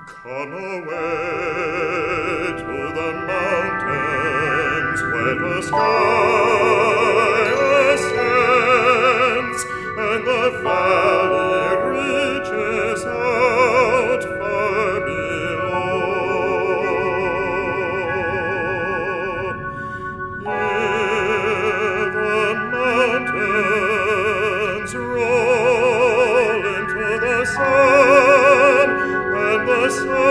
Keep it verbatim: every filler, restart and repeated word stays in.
Come away to the mountains where the sky ascends and the valley reaches out far below. Here the mountains roll into the sun, and the sun